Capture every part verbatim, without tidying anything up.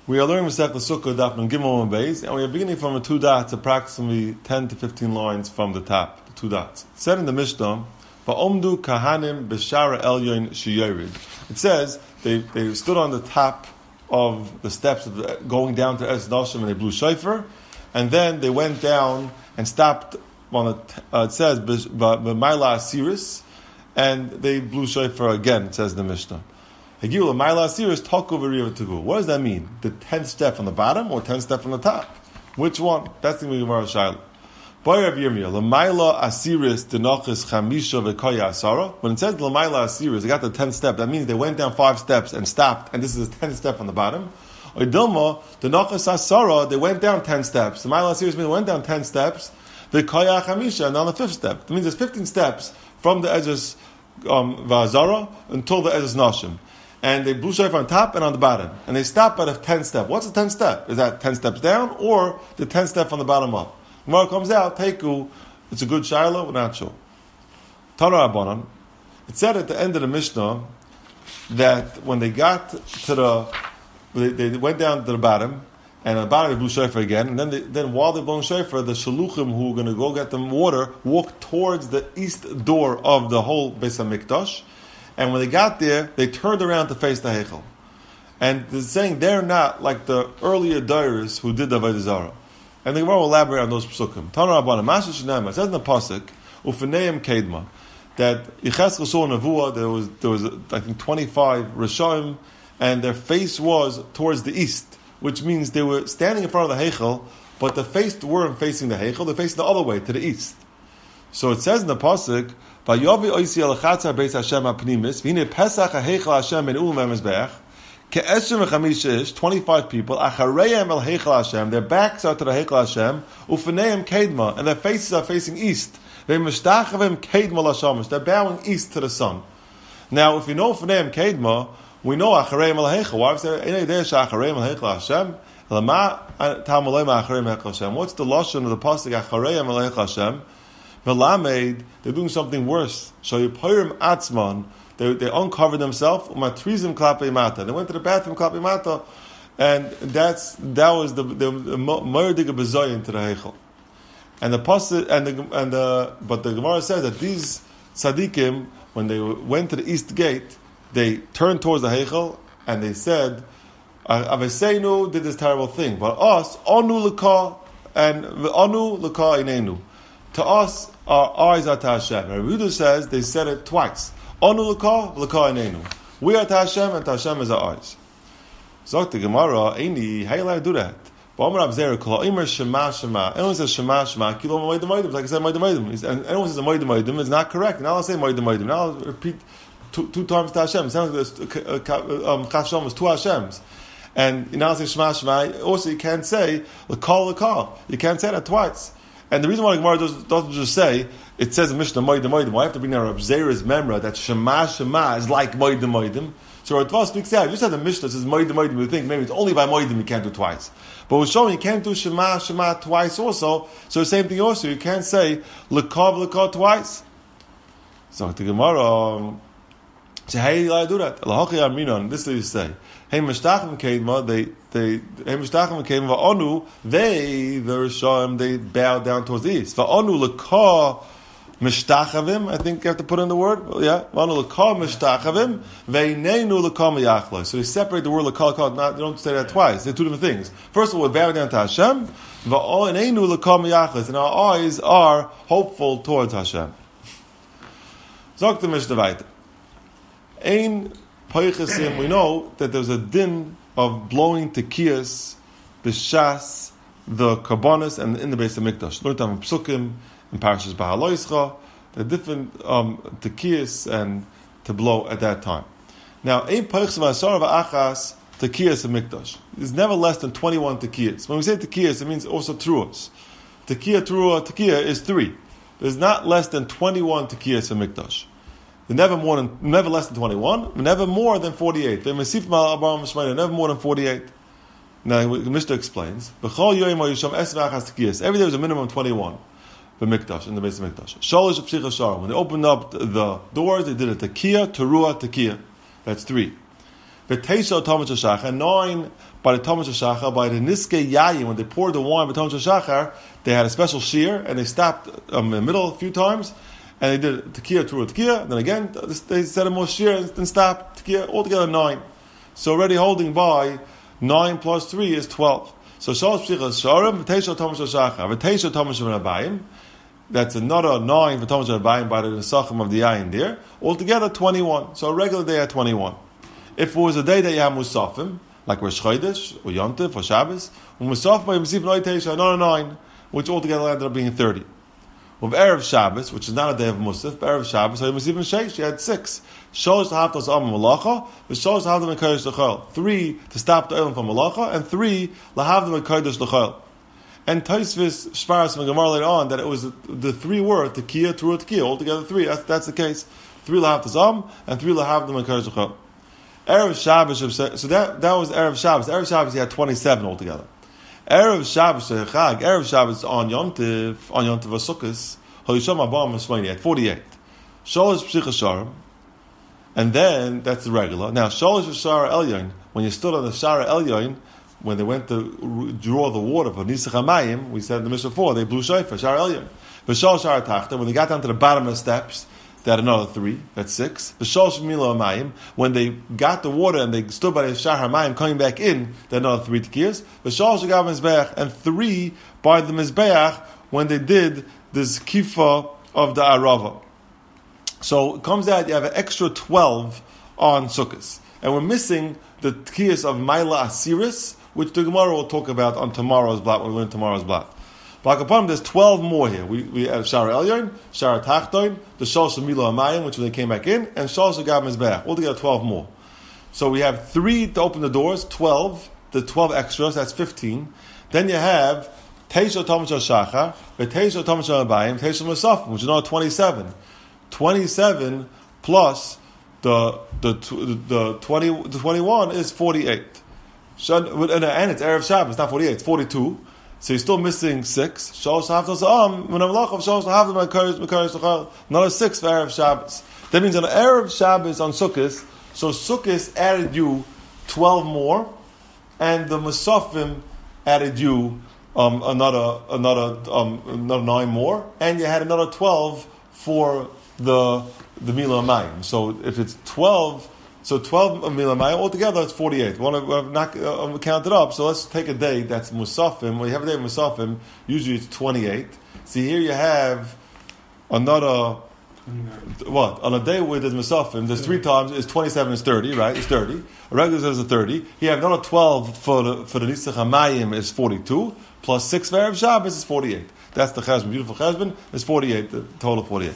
We are learning Masechet Sukkah Daf Nun Gimel and Beis, and we are beginning from the two dots, approximately ten to fifteen lines from the top, the two dots. It said in the Mishnah, "Va'omdu kahanim b'shara elyon sheyerid." It says they they stood on the top of the steps of the, going down to Eretz Nashim, and they blew shofar, and then they went down and stopped on the. Uh, it says b'mayla asiris, and they blew shofar again. It says in the Mishnah. What does that mean? The tenth step from the bottom or tenth step from the top? Which one? That's the Gemara Shaila. When it says L'mayla Asiris, they got the tenth step. That means they went down five steps and stopped, and this is the tenth step from the bottom. Or Dilma, the Nachas Asara, they went down ten steps. The Mayla Asiris means they went down ten steps. The Koya Chamisha, and on the fifth step. That means there's fifteen steps from the Ezras um, Vazara until the Ezras Nashim. And they blew shofar on top and on the bottom. And they stopped at the tenth step. What's the tenth step? Is that ten steps down or the tenth step from the bottom up? Gemara comes out, Teiku, it's a good Shiloh, we're not sure. Tana Rabbanan, it said at the end of the Mishnah that when they got to the, they, they went down to the bottom, and at the bottom they blew shofar again, and then they, then while they're blowing shofar, the shaluchim who were going to go get them water walked towards the east door of the whole Beis HaMikdash. And when they got there, they turned around to face the Heichel. And they're saying they're not like the earlier Dairis who did the Avodah Zarah. And the Gemara will elaborate on those psukim. Tana Rabbanan, Masha Shnema, it says in the pasuk, Ufneim Kedma, that Yecheskel saw Nevuah, there was, there was, I think, twenty-five Rishonim, and their face was towards the east, which means they were standing in front of the Heichel, but the face weren't facing the Heichel, they're facing the other way, to the east. So it says in the pasuk, Vayovi oisi alachatzar beis Hashem apnimis, v'hine pesach ha'heichel Hashem en ulem mezbeach, ke'esrim v'chamisha ish, twenty-five people, achareim el heichel Hashem, their backs are to the heichel Hashem, u'fneim kedma, and their faces are facing east. Ve'mishtachavim kedma l'shamish, they're bowing east to the sun. Now, if you know fneim kedma, we know achareim el heichel. Why is there any idea achareim el heichel Hashem? Lama ta'amalema achareim el heichel Hashem. What's the lashon of the pasuk achareim el heichel Hashem? V'lamed, they're doing something worse. Shayipirim atzman, they they uncovered themselves. Umatrizim klapei mata. They went to the bathroom klapei mata, and that's that was the the murdiga bezoyin to the heichel. And the pasuk and the and the but the Gemara says that these tzaddikim, when they went to the east gate, they turned towards the heichel and they said, "Aveseinu did this terrible thing, but us anu leka and anu leka inenu." To us, our eyes are to Hashem. Rabbi Yehuda says they said it twice. Onu l'ka, l'ka inenu. We are to Hashem, and to Hashem is our eyes. Zok the Gemara, Eini, how you do that? Ba'omer Abzer, kol ha'omer shema shema. Anyone says shema shema, kilo moed moedim. Like I said, moed moedim. And anyone says moed moedim is not correct. Now I'll say moed moedim. Now I'll repeat two, two times to Hashem. It sounds like this um, chashom is two Hashems. And now I'll say shema shema. Also, you can't say l'ka l'ka. You can't say that twice. And the reason why the Gemara doesn't, doesn't just say, it says in Mishnah Moedim Moedim, why I have to bring down Reb Zera's memra that Shema Shema is like Moedim Moedim. So Rav speaks out, you just have the Mishnah that says Moedim Moedim, you think maybe it's only by Moedim you can't do twice. But we're showing you can't do Shema Shema twice also, so the same thing also, you can't say L'kav L'kav twice. So the Gemara, so how do you do that? L'hachi Aminon, this is what you say. Hey Mishtachim Kedma, they they Hey Mishtachim Kedma Va'onu, they the Rishayim they bow down towards the east. Va'onu L'ka Mishtachavim, I think you have to put in the word. Yeah, Va'onu L'ka Mishtachavim, Ve'inenu L'ka Miyachla. So they separate the word L'ka L'ka. Not they don't say that twice. They're two different things. First of all, we bow down to Hashem. Va'inenu L'ka Miyachla, and our eyes are hopeful towards Hashem. Zok the Mishnah weiter. Ein we know that there's a din of blowing tekiyas, b'shas, the karbonis, and in the Beis HaMikdash. Learned on Psukim, in Parashas Bahaloischa, there are different um, tekiyas and to blow at that time. Now, ein peiches v'asar v'achas tekiyas HaMikdash. There's never less than twenty-one tekiyas. When we say tekiyas, it means also truas. Tekiya, trua, tekiya is three. There's not less than twenty-one tekiyas HaMikdash. Never more than, never less than twenty-one, never more than forty-eight. Never more than forty-eight. Now, the Mishnah explains, every day was a minimum of twenty-one. The Mikdash, in the Beis HaMikdash. When they opened up the doors, they did a tekiya, teruah, tekiya. That's three. V'teisha Tomash Shachar, and nine by the Tomash Shachar, by the Niske Yayin, when they poured the wine by Tomash Shachar, they had a special shear, and they stopped um, in the middle a few times, and they did Tekiah, Teruah, Tekiah, and then again, they said a more shear, and then stopped, Tekiah, altogether nine. So already holding by, nine plus three is twelve. So Shalosh Pshichas Sharim, V'teisha Tomash Shachar, V'teisha Tomash Rabbayim, that's another nine for Tomash Rabbayim by the Nesachim of the Yayin there, altogether twenty-one. So a regular day at twenty-one. If it was a day that you have Musafim, like Rosh Chodesh, or Yontif, or Shabbos, when Musafim, you receive another nine, which altogether ended up being thirty. With Erev Shabbos, which is not a day of Musaf, Erev Shabbos, so you receive Sheish, you had six. Shalosh Haftos Am Malacha, V'Shalosh Lahavdim Kodesh L'Chol. Three to stop the Olam from Malacha, and three Lahavdim Kodesh L'Chol. And Taisvis Shparas and Gemara later on that it was the, the three were Tekiah, Teruah, Tekiah, altogether three. That's, that's the case. Three Lahavtos Am, and three Lahavdim Kodesh L'Chol. Erev Shabbos, so that, that was Erev Shabbos. Erev Shabbos, he had twenty-seven altogether. Erev Shabbos, Chag, Erev Shabbos on Yontiv, on Yontiv V'Sukkos, Hoyisham Abam Esmani, he had forty-eight. Shalosh Pshichas Sharim, and then, that's the regular. Now, Shalosh Shara Elyon, when you stood on the Shara Elyon, when they went to draw the water for Nisach HaMayim, we said in the Mishnah before, they blew shofar, Shara Elyon. V'Shalosh Shara Tachta, when they got down to the bottom of the steps, they had another three, that's six. V'Shalosh Milo HaMayim, when they got the water and they stood by the Shara HaMayim coming back in, they had another three tekiyas. V'Shalosh Agav Mizbeach, and three by the Mizbeach, when they did this kifa of the Arava. So it comes out, you have an extra twelve on Sukkot. And we're missing the tekiyas of Maila Asiris, which the Gemara will talk about on tomorrow's block, when we learn tomorrow's block. But upon there's twelve more here. We, we have Shara Elyon, Shara Tachton, the Shalosh Milo HaMayim, which when they came back in, and Shalosh Agav Mizbeach. Altogether twelve more. So we have three to open the doors, twelve, the twelve extras, that's fifteen. Then you have Teisha Tomash Shachar, Teisha Tomash Rabbayim, Teisha Musafim, which is now twenty-seven. twenty-seven plus the the the twenty the twenty-one is forty-eight. And it's Erev Shabbos, not forty-eight, it's forty-two. So you're still missing six. Shalosh Haftos Am, when I'm Lachav, Shalosh Lahavdim Kodesh L'Chol. Another six for Erev Shabbos. That means on Erev Shabbos on Sukkot, so Sukkot added you twelve more, and the Musafim added you um, another another um, another nine more, and you had another twelve for the the Mila Mayim. So if it's twelve, so twelve Mila Mayim altogether, it's forty-eight. We want to not uh, count it up. So let's take a day that's Musafim. When you have a day of Musafim, usually it's twenty-eight. See here you have another. What? On a day where there's Musafim, there's three times, it's twenty-seven, is thirty, right? It's thirty. A regular says it's thirty. You have another twelve for the for the Nisach HaMayim is forty-two, plus six for Erev Shabbos is forty-eight. That's the cheshbon, beautiful cheshbon, is forty-eight, the total forty-eight.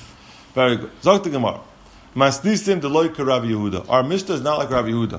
Very good. Zok the Gemara. Masnisim de loy Rabbi Yehuda. Our Mishnah is not like Rabbi Yehuda.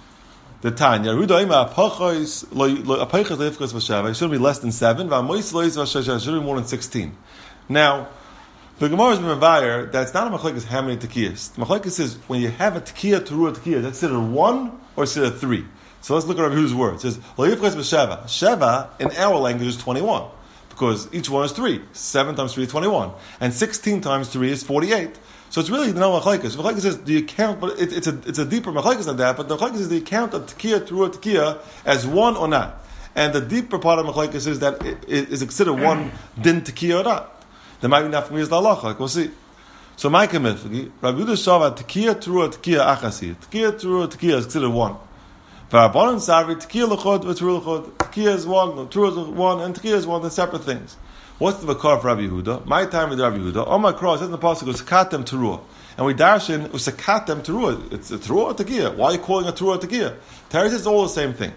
The Tanya, Yehuda ima apachos loy apachos leifkos v'shava. It should be less than seven. V'amois lois v'shasha. It should be more than sixteen. Now, the Gemara is Mevayer, that's not a machlekes how many tekiyas. The machlekes is when you have a tekiya, teruah tekiya, that's considered one or considered three. So let's look at Rabbi Yehuda's words. It says loyifkos v'shava. Sheva in our language is twenty-one. Because each one is three. Seven times three is twenty-one. And sixteen times three is forty-eight. So it's really no machlekes. Machlekes says, do you count, but it, it's a it's a deeper machlekes than that, but the machlekes is the count of tekiya, teruah, tekiya as one or not. And the deeper part of machlekes is that it, it is considered one din tekiya or not. There might be not for me as the halacha, like we'll see. So my commitment, Rabbi Yehuda Shava, tekiya, teruah, tekiya, achasi. Tekiya, teruah, tekiya is considered one. V'Rabbanan Savri, tekiya l'chod, v'teruah l'chod. Tekiya is one, teruah is one, and tekiya is one. They're separate things. What's the vakar for Rabbi Yehuda? My time with Rabbi Yehuda. On my cross, it says in the pasuk, usakatem teruah. And we dash in, usakatem teruah. It's a teruah or tekiya. Why are you calling a teruah tekiya? Teres is all the same thing.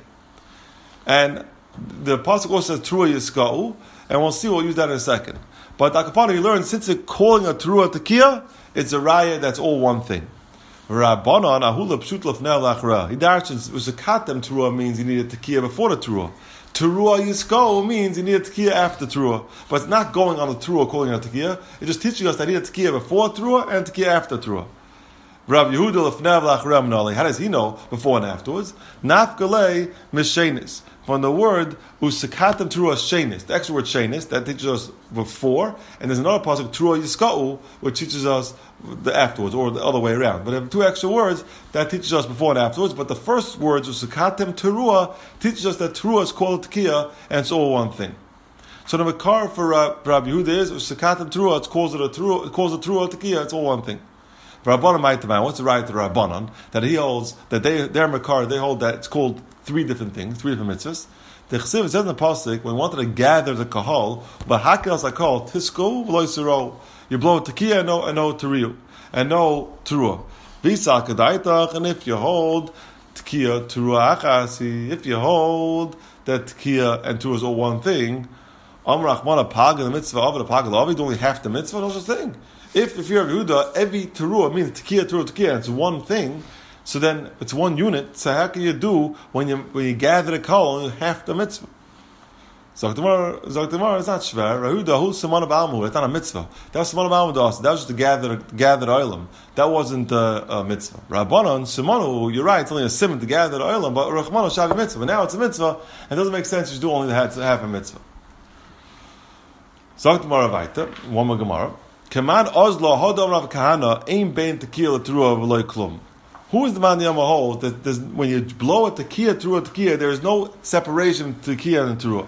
And the pasuk also says teruah yiska'u, and we'll see, we'll use that in a second. But Akapana, you learn, since it's calling a teruah tekiya, it's a raya that's all one thing. Rabbanan ahula pshut lefnei lachra. He darshins usakatem teruah means you need a tekiya before the teruah. Teruah yisko means you need a tekiya after teruah. But it's not going on the teruah calling it a tekiya. It's just teaching us that you need a tekiya before teruah and a tekiya after teruah. Rabbi Yehuda lefnei lachra. How does he know before and afterwards? Nafkalei mishenis. from the word usakatem trua shenis. The extra word shenis that teaches us before, and there's another pasuk trua yiskau which teaches us the afterwards, or the other way around. But there are two extra words that teaches us before and afterwards. But the first words usakatem trua teaches us that trua is called tekiah, and it's all one thing. So the makar for uh, Rabbi Yehuda is usakatem trua. It calls it a trua. It calls it trua tekiah. It's all one thing. Rabbanan Maitaman, what's the right to Rabbanan? That he holds, that they, their Makar, they hold that it's called three different things, three different mitzvahs. The Chesiv says in the Pasuk, when we wanted to gather the Kahal, but Hakel Sakal, Tisco, Vloisero, you blow Tekiah and no, and no Teriu, and no Terua. Visa Kadaitach, and if you hold Tekiah, Terua Achasi, if you hold that Tekiah and Terua is all one thing, Amrachmana Pag, the mitzvah of the Pag, the only half the mitzvah, no such thing. If if you're Yehuda, every teruah means tekiah, teruah, tekiah. It's one thing, so then it's one unit. So how can you do when you when you gather the kol and half the mitzvah? Zoktamar, Zoktamar is not shver. Yehuda, who's Simon Ba'almu? It's not a mitzvah. That was Simon Ba'almu also. That was just to gather gather the oilam. That wasn't a, a mitzvah. Rabbanon, Simonu, you're right. It's only a simon to gather the oilam, but Rachmano shavi mitzvah. But now it's a mitzvah, and it doesn't make sense to do only half, half a mitzvah. Zoktamar Avaita, one more Gemara. Kaman Ozlo Hodom Rav Kahana Aim Bein Tekiah Teruah V'Loi Klum. Who is the man the holds that when you blow a Tekiah Teruah Tekiah, there is no separation between Tekiah and Teruah?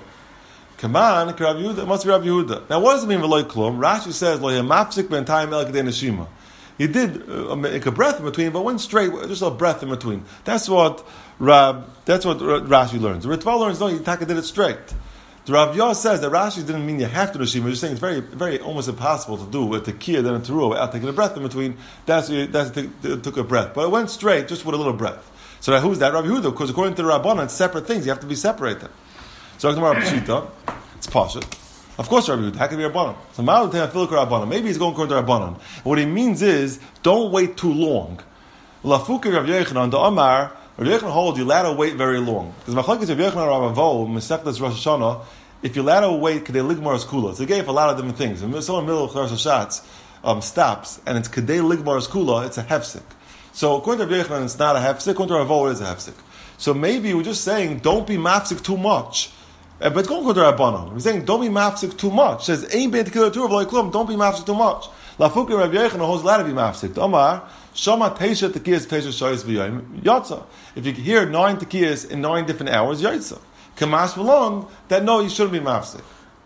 Kaman Rav Yehuda, it must be Rav Yehuda. Now, what does it mean V'Loi Klum? Rashi says Lo Yamapsik Ben Taim El Kedei Neshima. He did uh, make a breath in between, but went straight, just a breath in between. That's what Rab. That's what Rashi learns. Ritva learns no, Yitaka did it straight. The Rav Yah says that Rashi didn't mean you have to do Shema. You're saying it's very, very almost impossible to do with the Tekiah then a Teruah without taking a breath in between. That's that's it took a breath, but it went straight just with a little breath. So that, who's that? Rav Yehuda, because according to the Rabbanan, it's separate things. You have to be separated. So tomorrow Pshita, it's Pashat. Of course, Rav Yehuda. How can it be Rabbanan? So Ma'al Tefiluk Rabbanan. Maybe he's going according to Rabbanan. What he means is don't wait too long. Lafuki Rav Yechanan the Amar. Rav Yechanan holds you allowed to wait very long. Because Machlokes Rav Yechanan Rav Avo Mesechtes Rosh Hashanah. If you allow to wait, Kedei Ligmar's Kula. So they gave a lot of different things. If someone in the middle of Rosh Hashanah um, stops, and it's Kedei Ligmar's Kula, it's a hefsek. So according to Rav Yechanan, it's not a hefsek. According to Rav Avo, it is a hefsek. So maybe we're just saying, don't be mafsik too much. Uh, but it's going to Rabbanon. We're saying, don't be mafsik too much. It says, Ein bein tekilah teruah v'lo klum. Don't be mafsik too much. Lafuki Rav Yechanan holds allowed to be mafsik. Omar, Shama teisha tekiyas teisha shayis v'yoyim yotza. If you hear nine tekiyas in nine different hours, yotza. Kamas belong that no, you shouldn't be mafsik.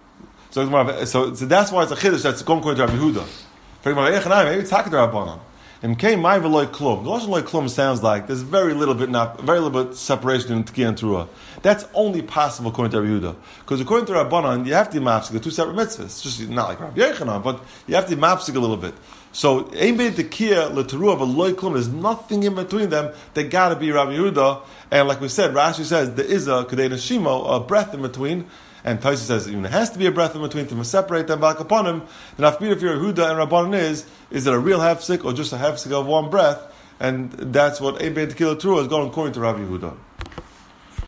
So, so, so that's why it's a chiddush that's going according to Rabbi Yehuda. Maybe it's talking to Rabbanan. And came my veloy klum. The lashon loy klum sounds like there's very little bit, not very little bit separation in tekiah and teruah. That's only possible according to Rabbi Yehuda, because according to Rabbanan, you have to be mafsik. They're two separate mitzvahs. It's just not like Rabbi Yechanan, but you have to be mafsik a little bit. So ein bein tekiah leteruah veloy klum. There's nothing in between them. They got to be Rabbi Yehuda. And like we said, Rashi says there is a kedei neshimo, a breath in between. And Taisa says even there has to be a breath in between to separate them back upon him. Then after if you're Yehuda and Rabbanan is, is it a real hefsek or just a hefsek of one breath? And that's what ein bein tekiah leteruah is going according to Rabbi Yehuda.